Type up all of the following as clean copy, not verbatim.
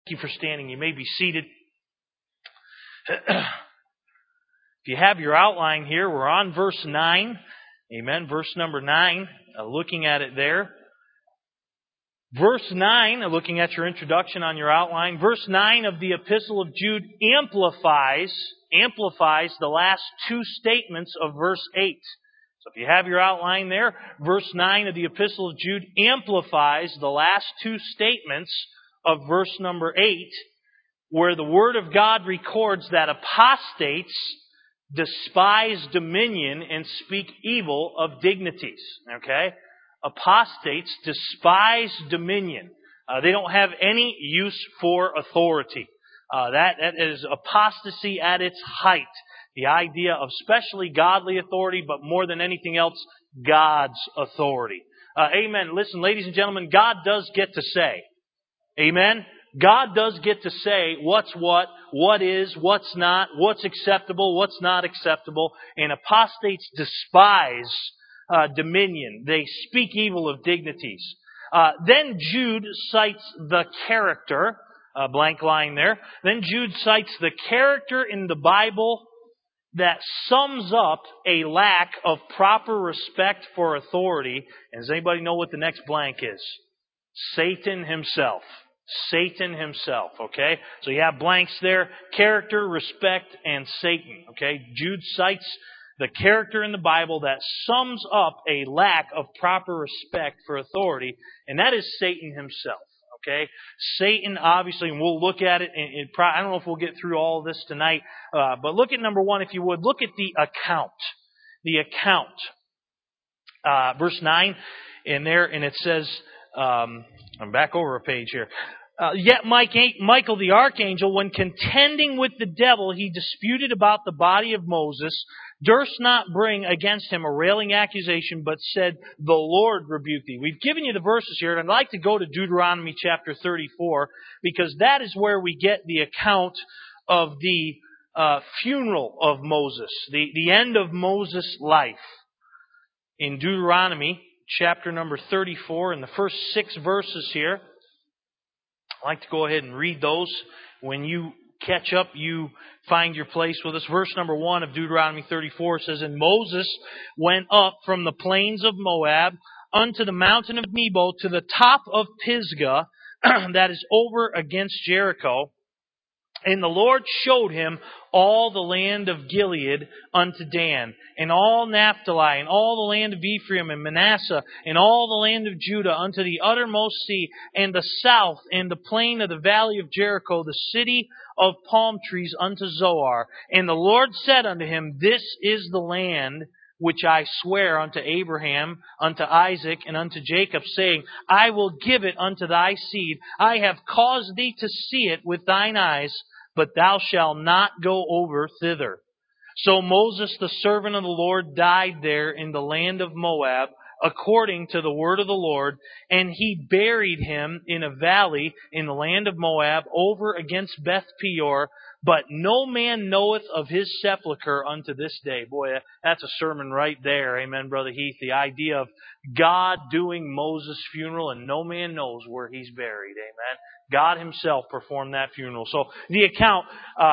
Thank you for standing. You may be seated. If you have your outline here, we're on verse 9. Amen. Verse number 9, looking at it there. Verse 9, looking at your introduction on your outline, verse 9 of the Epistle of Jude amplifies the last two statements of verse 8. So if you have your outline there, verse 9 of the Epistle of Jude amplifies the last two statements of verse number 8, where the Word of God records that apostates despise dominion and speak evil of dignities. Okay? Apostates despise dominion. They don't have any use for authority. That is apostasy at its height. The idea of especially godly authority, but more than anything else, God's authority. Amen. Listen, ladies and gentlemen, God does get to say. Amen? God does get to say what's what is, what's not, what's acceptable, what's not acceptable. And apostates despise dominion. They speak evil of dignities. Then Jude cites the character, blank line there. Then Jude cites the character in the Bible that sums up a lack of proper respect for authority. And does anybody know what the next blank is? Satan himself. Satan himself, okay? So you have blanks there. Character, respect, and Satan, okay? Jude cites the character in the Bible that sums up a lack of proper respect for authority, and that is Satan himself, okay? Satan, obviously, and we'll look at it. I don't know if we'll get through all of this tonight, but look at number one, if you would. Look at the account. The account. Verse 9 in there, and it says... I'm back over a page here. Yet Michael the archangel, when contending with the devil, he disputed about the body of Moses, durst not bring against him a railing accusation, but said, "The Lord rebuke thee." We've given you the verses here, and I'd like to go to Deuteronomy chapter 34, because that is where we get the account of the funeral of Moses, the end of Moses' life. In Deuteronomy chapter number 34, in the first 6 verses here. I'd like to go ahead and read those. When you catch up, you find your place with us. Verse number 1 of Deuteronomy 34 says, "And Moses went up from the plains of Moab unto the mountain of Nebo to the top of Pisgah, that is over against Jericho. And the Lord showed him all the land of Gilead unto Dan, and all Naphtali, and all the land of Ephraim and Manasseh, and all the land of Judah unto the uttermost sea, and the south, and the plain of the valley of Jericho, the city of palm trees unto Zoar. And the Lord said unto him, This is the land which I swear unto Abraham, unto Isaac, and unto Jacob, saying, I will give it unto thy seed. I have caused thee to see it with thine eyes, but thou shalt not go over thither. So Moses, the servant of the Lord, died there in the land of Moab, according to the word of the Lord, and he buried him in a valley in the land of Moab, over against Beth Peor, but no man knoweth of his sepulchre unto this day. Boy, that's a sermon right there. Amen, Brother Heath. The idea of God doing Moses' funeral and no man knows where he's buried. Amen. God himself performed that funeral. So the account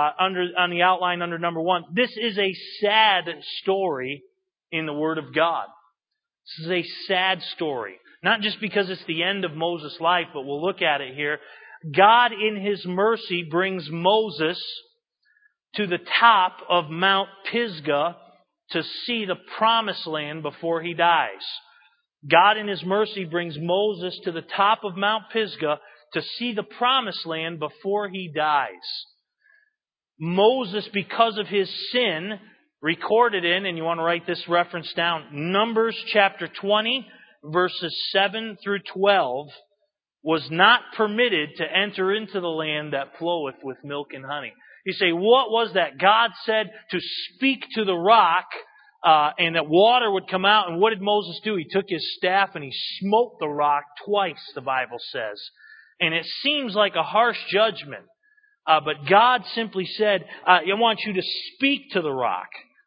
on the outline under number 1, this is a sad story in the Word of God. This is a sad story. Not just because it's the end of Moses' life, but we'll look at it here. God in His mercy brings Moses to the top of Mount Pisgah to see the promised land before he dies. God in His mercy brings Moses to the top of Mount Pisgah to see the promised land before he dies. Moses, because of his sin, recorded in, and you want to write this reference down, Numbers chapter 20, verses 7 through 12, was not permitted to enter into the land that floweth with milk and honey. You say, what was that? God said to speak to the rock, and that water would come out. And what did Moses do? He took his staff and he smote the rock twice, the Bible says. And it seems like a harsh judgment. But God simply said, I want you to speak to the rock.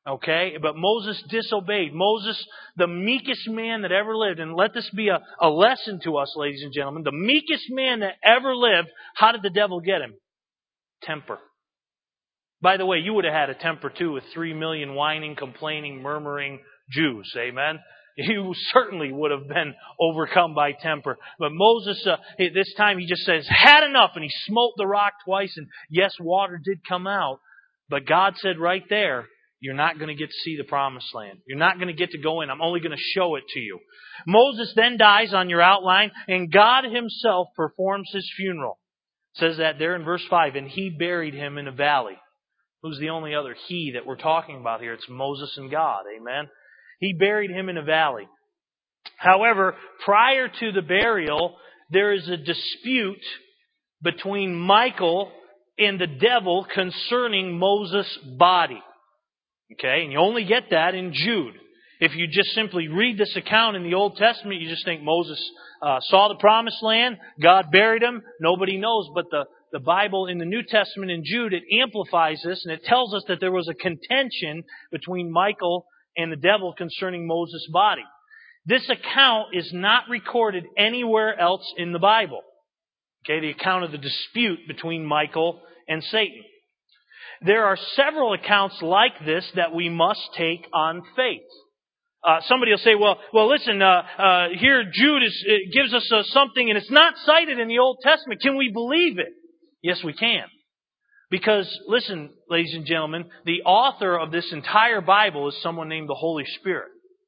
Okay? But Moses disobeyed. Moses, the meekest man that ever lived, and let this be a lesson to us, ladies and gentlemen. The meekest man that ever lived, how did the devil get him? Temper. By the way, you would have had a temper too with 3 million whining, complaining, murmuring Jews. Amen? You certainly would have been overcome by temper. But Moses, this time he just says, had enough, and he smote the rock twice, and yes, water did come out. But God said right there, you're not going to get to see the promised land. You're not going to get to go in. I'm only going to show it to you. Moses then dies on your outline, and God himself performs his funeral. It says that there in verse 5, and he buried him in a valley. Who's the only other he that we're talking about here? It's Moses and God. Amen? He buried him in a valley. However, prior to the burial, there is a dispute between Michael and the devil concerning Moses' body. Okay? And you only get that in Jude. If you just simply read this account in the Old Testament, you just think Moses saw the promised land, God buried him, nobody knows. But the Bible in the New Testament in Jude, it amplifies this, and it tells us that there was a contention between Michael and the devil concerning Moses' body. This account is not recorded anywhere else in the Bible. Okay, the account of the dispute between Michael and Satan. There are several accounts like this that we must take on faith. Somebody will say, well, listen, here Jude gives us something and it's not cited in the Old Testament. Can we believe it? Yes, we can. Because, listen, ladies and gentlemen, the author of this entire Bible is someone named the Holy Spirit.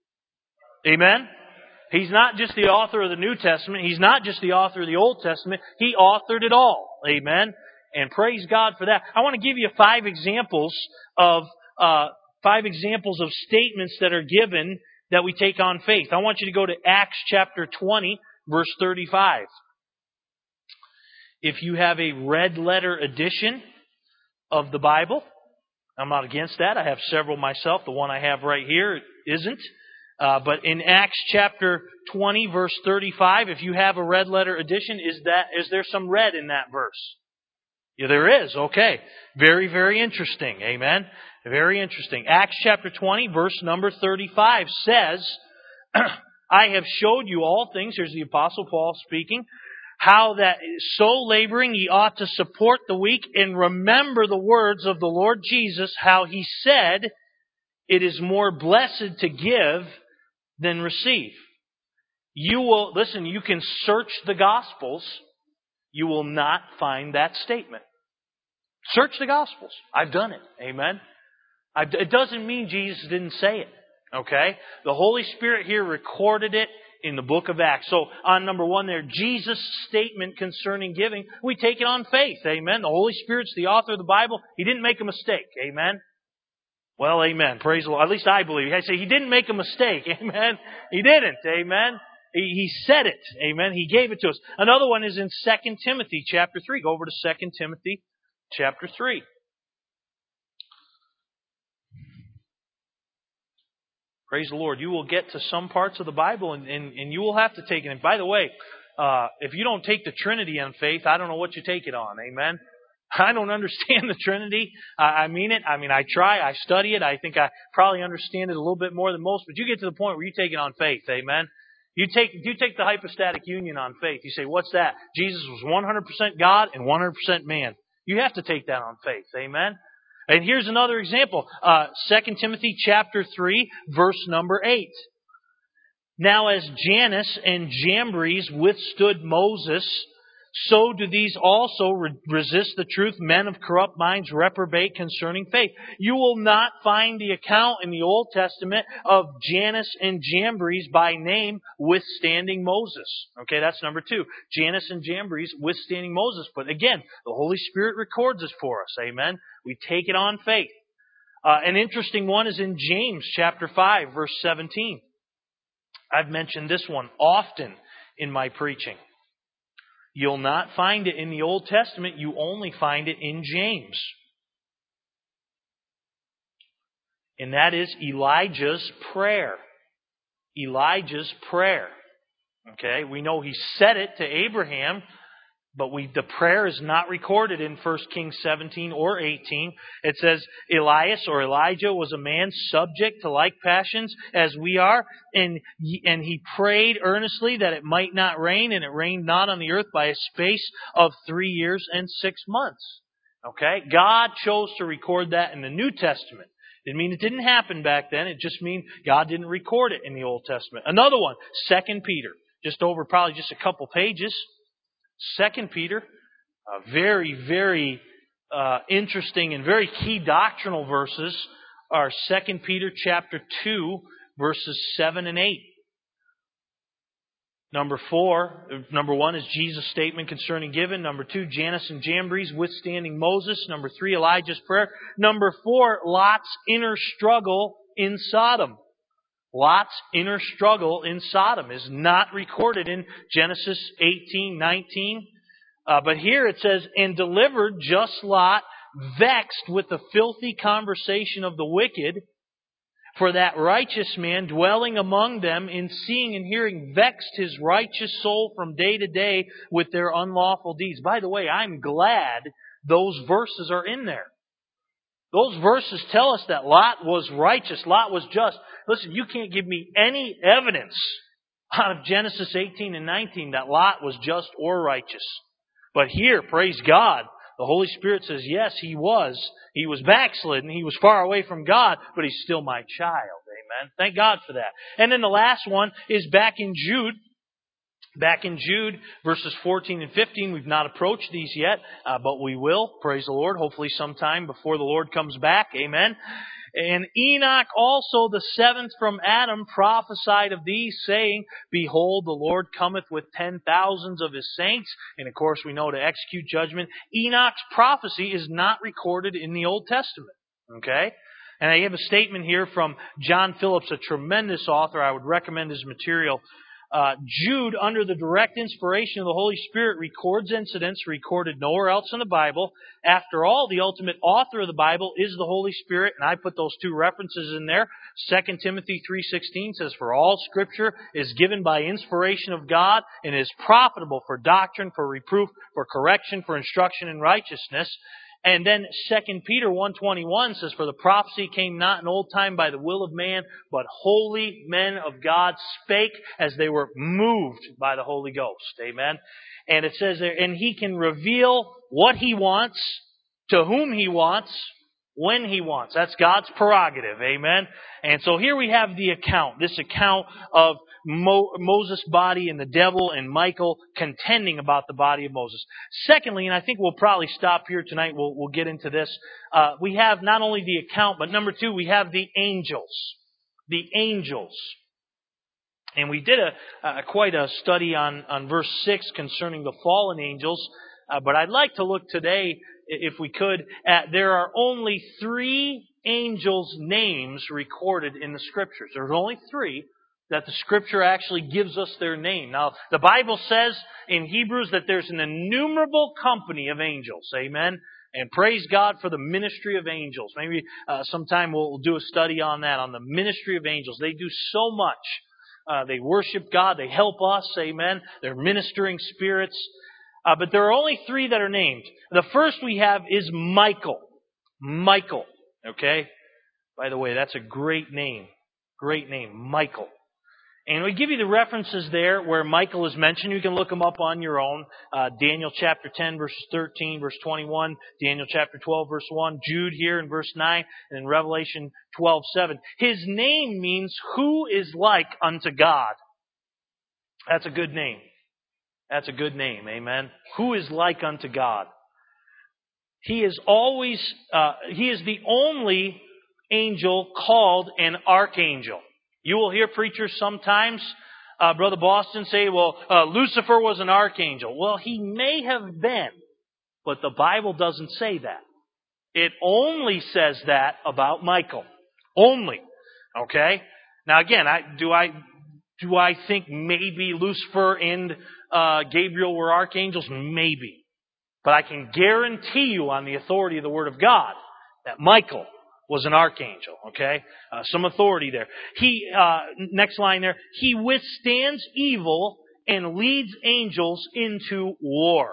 Amen? He's not just the author of the New Testament. He's not just the author of the Old Testament. He authored it all. Amen? And praise God for that. I want to give you 5 examples of statements that are given that we take on faith. I want you to go to Acts chapter 20, verse 35. If you have a red letter edition of the Bible, I'm not against that. I have several myself. The one I have right here isn't. But in Acts chapter 20, verse 35, if you have a red letter edition, is there some red in that verse? Yeah, there is. Okay. Very, very interesting. Amen. Very interesting. Acts chapter 20, verse number 35 says, I have showed you all things, here's the Apostle Paul speaking, how that so laboring ye ought to support the weak, and remember the words of the Lord Jesus, how he said, it is more blessed to give than receive. You can search the Gospels, you will not find that statement. Search the Gospels. I've done it. Amen. It doesn't mean Jesus didn't say it. Okay? The Holy Spirit here recorded it in the book of Acts. So on number 1 there, Jesus' statement concerning giving, we take it on faith. Amen. The Holy Spirit's the author of the Bible. He didn't make a mistake. Amen. Well, amen. Praise the Lord. At least I believe. I say he didn't make a mistake. Amen. He didn't. Amen. He said it. Amen. He gave it to us. Another one is in 2 Timothy chapter 3. Go over to 2 Timothy chapter 3. Praise the Lord. You will get to some parts of the Bible and you will have to take it. And by the way, if you don't take the Trinity on faith, I don't know what you take it on. Amen. I don't understand the Trinity. I mean it. I mean, I try. I study it. I think I probably understand it a little bit more than most. But you get to the point where you take it on faith. Amen. You take the hypostatic union on faith. You say, what's that? Jesus was 100% God and 100% man. You have to take that on faith. Amen. And here's another example. 2 Timothy chapter 3, verse number 8. Now as Jannes and Jambres withstood Moses, so do these also resist the truth. Men of corrupt minds reprobate concerning faith. You will not find the account in the Old Testament of Jannes and Jambres by name withstanding Moses. Okay, that's number 2. Jannes and Jambres withstanding Moses. But again, the Holy Spirit records this for us. Amen. We take it on faith. An interesting one is in James chapter 5, verse 17. I've mentioned this one often in my preaching. You'll not find it in the Old Testament. You only find it in James. And that is Elijah's prayer. Elijah's prayer. Okay, we know he said it to Abraham. But the prayer is not recorded in 1 Kings 17 or 18. It says Elias or Elijah was a man subject to like passions as we are, and he prayed earnestly that it might not rain, and it rained not on the earth by a space of 3 years and 6 months. Okay? God chose to record that in the New Testament. Didn't mean it didn't happen back then. It just means God didn't record it in the Old Testament. Another one, 2 Peter. Just over probably just a couple pages. 2 Peter, very, very interesting and very key doctrinal verses are 2 Peter chapter 2, verses 7 and 8. Number 1 is Jesus' statement concerning giving. Number 2, Jannes and Jambres withstanding Moses. Number 3, Elijah's prayer. Number 4, Lot's inner struggle in Sodom. Lot's inner struggle in Sodom is not recorded in Genesis 18:19. But here it says, and delivered just Lot, vexed with the filthy conversation of the wicked, for that righteous man dwelling among them in seeing and hearing vexed his righteous soul from day to day with their unlawful deeds. By the way, I'm glad those verses are in there. Those verses tell us that Lot was righteous. Lot was just. Listen, you can't give me any evidence out of Genesis 18 and 19 that Lot was just or righteous. But here, praise God, the Holy Spirit says, yes, he was. He was backslidden. He was far away from God, but he's still my child. Amen. Thank God for that. And then the last one is back in Jude. Back in Jude, verses 14 and 15, we've not approached these yet, but we will, praise the Lord, hopefully sometime before the Lord comes back, amen. And Enoch also, the seventh from Adam, prophesied of these, saying, behold, the Lord cometh with 10,000s of his saints. And of course we know to execute judgment. Enoch's prophecy is not recorded in the Old Testament, okay? And I have a statement here from John Phillips, a tremendous author. I would recommend his material. Jude, under the direct inspiration of the Holy Spirit, records incidents recorded nowhere else in the Bible. After all, the ultimate author of the Bible is the Holy Spirit, and I put those two references in there. 2 Timothy 3:16 says, for all Scripture is given by inspiration of God and is profitable for doctrine, for reproof, for correction, for instruction in righteousness. And then 2 Peter 1:21 says, for the prophecy came not in old time by the will of man, but holy men of God spake as they were moved by the Holy Ghost. Amen. And it says there, and he can reveal what he wants, to whom he wants, when he wants. That's God's prerogative. Amen. And so here we have the account, this account of Moses' body and the devil and Michael contending about the body of Moses. Secondly, and I think we'll probably stop here tonight, we'll get into this, we have not only the account, but number 2, we have the angels. The angels. And we did quite a study on verse 6 concerning the fallen angels, but I'd like to look today, if we could, at there are only 3 angels' names recorded in the Scriptures. There's only 3 that the Scripture actually gives us their name. Now, the Bible says in Hebrews that there's an innumerable company of angels. Amen? And praise God for the ministry of angels. Maybe sometime we'll do a study on that, on the ministry of angels. They do so much. They worship God. They help us. Amen? They're ministering spirits. But there are only 3 that are named. The first we have is Michael. Michael. Okay? By the way, that's a great name. Great name. Michael. And we give you the references there where Michael is mentioned. You can look them up on your own. Daniel chapter 10, verses 13, verse 21. Daniel chapter 12, verse 1. Jude here in verse 9. And in Revelation 12:7. His name means who is like unto God. That's a good name. That's a good name. Amen. Who is like unto God. He is the only angel called an archangel. You will hear preachers sometimes, Brother Boston, say, well, Lucifer was an archangel. Well, he may have been, but the Bible doesn't say that. It only says that about Michael. Only. Okay? Now again, do I think maybe Lucifer and Gabriel were archangels? Maybe. But I can guarantee you on the authority of the Word of God that Michael was an archangel, okay? Some authority there. Next line there, he withstands evil and leads angels into war.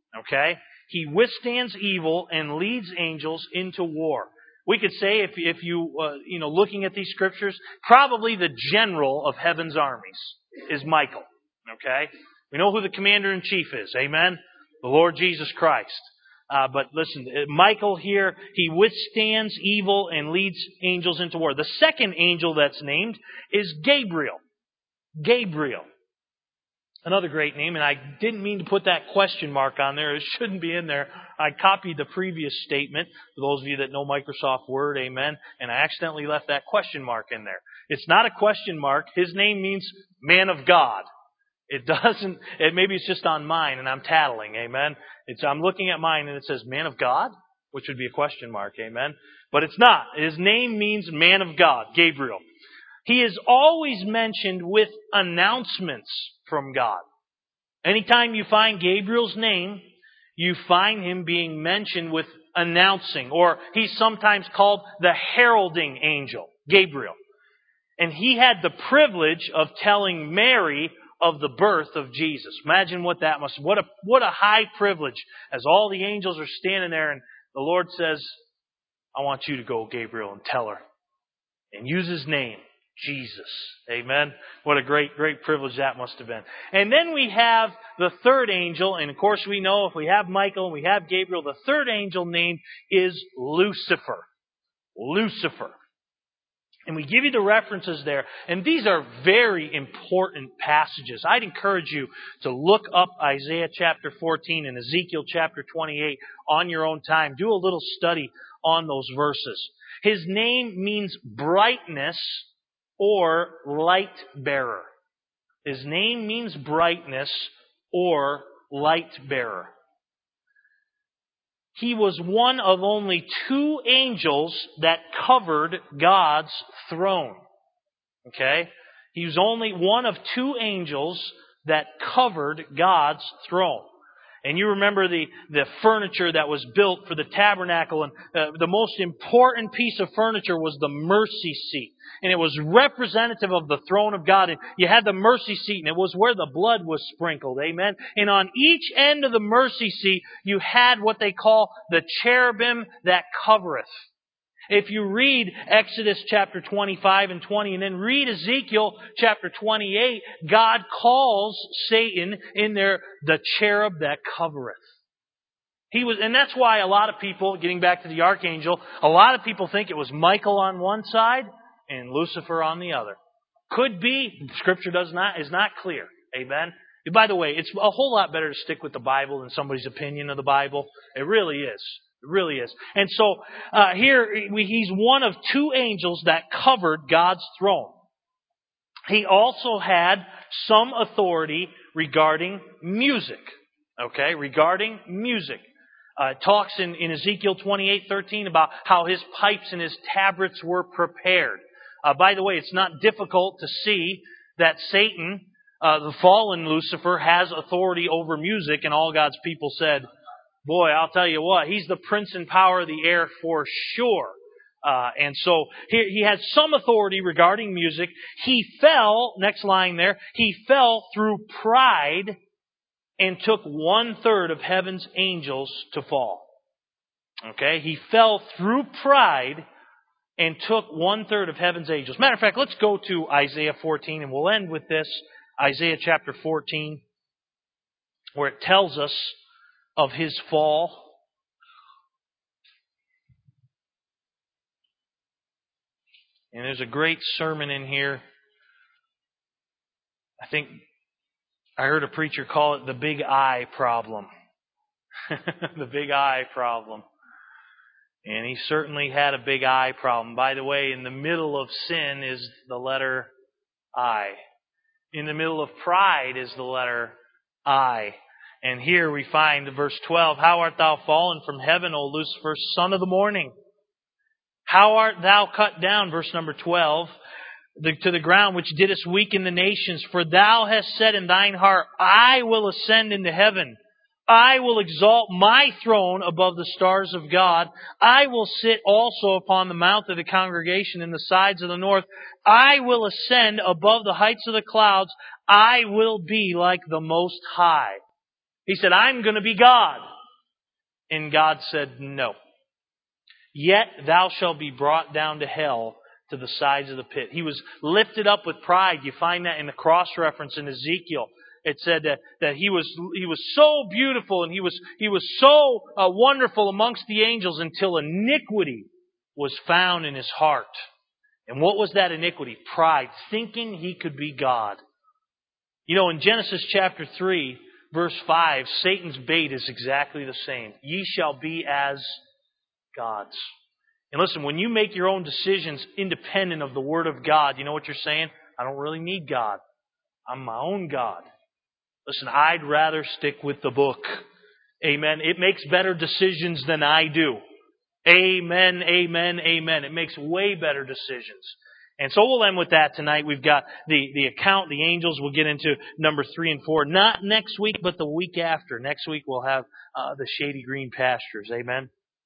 Okay? He withstands evil and leads angels into war. We could say, if you looking at these scriptures, probably the general of heaven's armies is Michael. Okay? We know who the commander-in-chief is. Amen? The Lord Jesus Christ. But listen, Michael here, he withstands evil and leads angels into war. The second angel that's named is Gabriel. Gabriel. Another great name, and I didn't mean to put that question mark on there. It shouldn't be in there. I copied the previous statement, for those of you that know Microsoft Word, amen, and I accidentally left that question mark in there. It's not a question mark. His name means man of God. Maybe it's just on mine and I'm tattling, amen. I'm looking at mine and it says man of God, which would be a question mark, amen. But it's not. His name means man of God, Gabriel. He is always mentioned with announcements from God. Anytime you find Gabriel's name, you find him being mentioned with announcing, or he's sometimes called the heralding angel, Gabriel. And he had the privilege of telling Mary of the birth of Jesus. Imagine what that must be. What a high privilege, as all the angels are standing there and the Lord says, I want you to go, Gabriel, and tell her. And use his name, Jesus. Amen. What a great, great privilege that must have been. And then we have the third angel, and of course we know if we have Michael and we have Gabriel, the third angel named is Lucifer. Lucifer. And we give you the references there. And these are very important passages. I'd encourage you to look up Isaiah chapter 14 and Ezekiel chapter 28 on your own time. Do a little study on those verses. His name means brightness or light bearer. His name means brightness or light bearer. He was one of only two angels that covered God's throne. Okay? He was only one of two angels that covered God's throne. And you remember the furniture that was built for the tabernacle, and the most important piece of furniture was the mercy seat. And it was representative of the throne of God. And you had the mercy seat, and it was where the blood was sprinkled. Amen? And on each end of the mercy seat, you had what they call the cherubim that covereth. If you read Exodus chapter 25 and 20 and then read Ezekiel chapter 28, God calls Satan in there the cherub that covereth. And that's why a lot of people, getting back to the archangel, a lot of people think it was Michael on one side and Lucifer on the other. Could be. Scripture is not clear. Amen. By the way, it's a whole lot better to stick with the Bible than somebody's opinion of the Bible. It really is. It really is. And so here he's one of two angels that covered God's throne. He also had some authority regarding music. Okay, regarding music. It talks in Ezekiel 28:13 about how his pipes and his tabrets were prepared. By the way, it's not difficult to see that Satan, the fallen Lucifer, has authority over music, and all God's people said, boy, I'll tell you what, he's the prince and power of the air for sure. And so he had some authority regarding music. He fell, next line there, he fell through pride and took 1/3 of heaven's angels to fall. Okay, he fell through pride and took 1/3 of heaven's angels. Matter of fact, let's go to Isaiah 14 and we'll end with this. Isaiah chapter 14, where it tells us of his fall. And there's a great sermon in here. I think I heard a preacher call it the big I problem. The big I problem. And he certainly had a big I problem. By the way, in the middle of sin is the letter I. In the middle of pride is the letter I. And here we find verse 12, how art thou fallen from heaven, O Lucifer, son of the morning? How art thou cut down, verse number 12, to the ground which didst weaken the nations? For thou hast said in thine heart, I will ascend into heaven. I will exalt my throne above the stars of God. I will sit also upon the mount of the congregation in the sides of the north. I will ascend above the heights of the clouds. I will be like the Most High. He said, I'm going to be God. And God said, no. Yet thou shalt be brought down to hell, to the sides of the pit. He was lifted up with pride. You find that in the cross reference in Ezekiel. It said that he was so beautiful and he was so wonderful amongst the angels until iniquity was found in his heart. And what was that iniquity? Pride, thinking he could be God. You know, in Genesis chapter 3, verse 5, Satan's bait is exactly the same. Ye shall be as gods. And listen, when you make your own decisions independent of the Word of God, you know what you're saying? I don't really need God. I'm my own God. Listen, I'd rather stick with the book. Amen. It makes better decisions than I do. Amen, amen, amen. It makes way better decisions. And so we'll end with that tonight. We've got the account, the angels. We'll get into number 3 and 4. Not next week, but the week after. Next week we'll have the shady green pastures. Amen.